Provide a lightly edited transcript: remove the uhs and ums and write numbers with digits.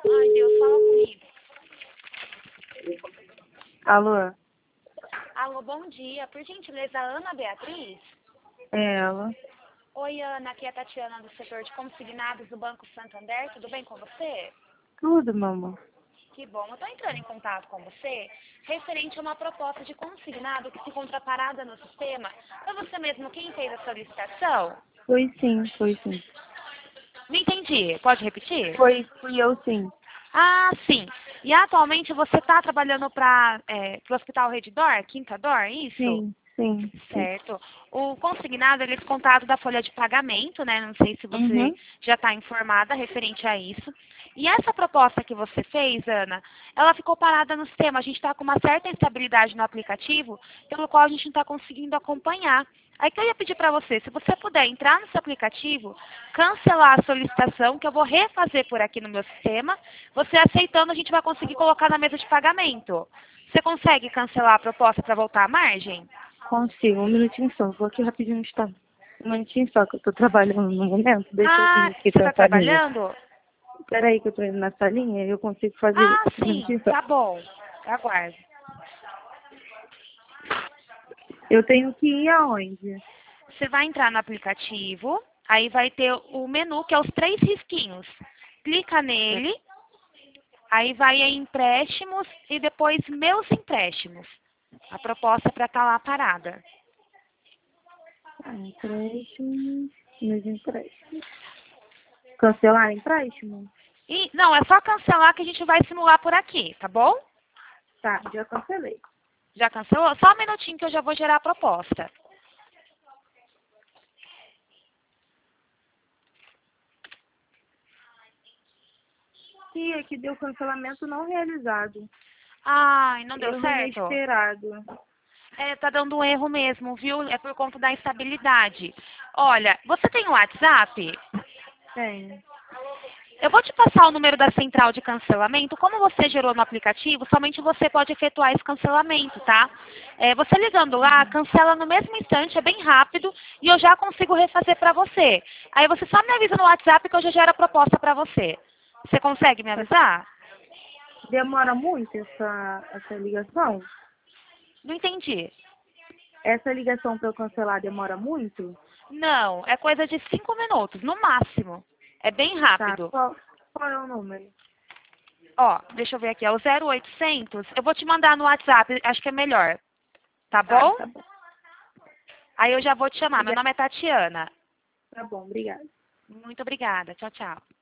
Ai, Deus, fala comigo. Alô? Alô, bom dia. Por gentileza, a Ana Beatriz? É ela? Oi, Ana, aqui é a Tatiana do setor de consignados do Banco Santander. Tudo bem com você? Tudo, meu amor. Que bom. Eu estou entrando em contato com você referente a uma proposta de consignado que se encontra parada no sistema. Foi você mesmo quem fez a solicitação? Foi sim, foi sim. Não entendi. Pode repetir? Fui eu sim. Ah, sim. E atualmente você está trabalhando para o Hospital Reddor, Quinta Dor, é isso? Sim, sim, sim. Certo. O consignado, ele é descontado da folha de pagamento, né? Não sei se você Uhum. já está informada referente a isso. E essa proposta que você fez, Ana, ela ficou parada no sistema. A gente está com uma certa instabilidade no aplicativo, pelo qual a gente não está conseguindo acompanhar. Aí que eu ia pedir para você, se você puder entrar no seu aplicativo, cancelar a solicitação, que eu vou refazer por aqui no meu sistema. Você aceitando, a gente vai conseguir colocar na mesa de pagamento. Você consegue cancelar a proposta para voltar à margem? Consigo. Um minutinho só. Vou aqui rapidinho no estado. Um minutinho só, que eu tô trabalhando no momento. Deixa eu vir Ah, aqui você pra está salinha. trabalhando? Peraí que eu tô indo na salinha e eu consigo fazer Ah, isso. Um sim, minutinho só. tá bom. Aguardo. Eu tenho que ir aonde? Você vai entrar no aplicativo, aí vai ter o menu, que é os três risquinhos. Clica É. nele, aí vai em empréstimos e depois meus empréstimos. A proposta é para estar lá parada. Empréstimo. Meus empréstimos. Cancelar empréstimo? E não, é só cancelar que a gente vai simular por aqui, tá bom? Tá, já cancelei. Já cancelou? Só um minutinho que eu já vou gerar a proposta. E aqui deu cancelamento não realizado. Ai, não deu Erro certo? inesperado. É, tá dando um erro mesmo, viu? É por conta da instabilidade. Olha, você tem o WhatsApp? Tenho. Eu vou te passar o número da central de cancelamento. Como você gerou no aplicativo, somente você pode efetuar esse cancelamento, tá? Você ligando lá, cancela no mesmo instante, é bem rápido, e eu já consigo refazer para você. Aí você só me avisa no WhatsApp que eu já gero a proposta para você. Você consegue me avisar? Demora muito essa ligação? Não entendi. Essa ligação para eu cancelar demora muito? Não, é coisa de 5 minutos, no máximo. É bem Tá. rápido. Qual é o número? Ó, deixa eu ver aqui, é o 0800. Eu vou te mandar no WhatsApp, acho que é melhor. Tá Tá, bom? tá bom. Aí eu já vou te chamar. Meu Obrigada. nome é Tatiana. Tá bom, obrigada. Muito obrigada. Tchau, tchau.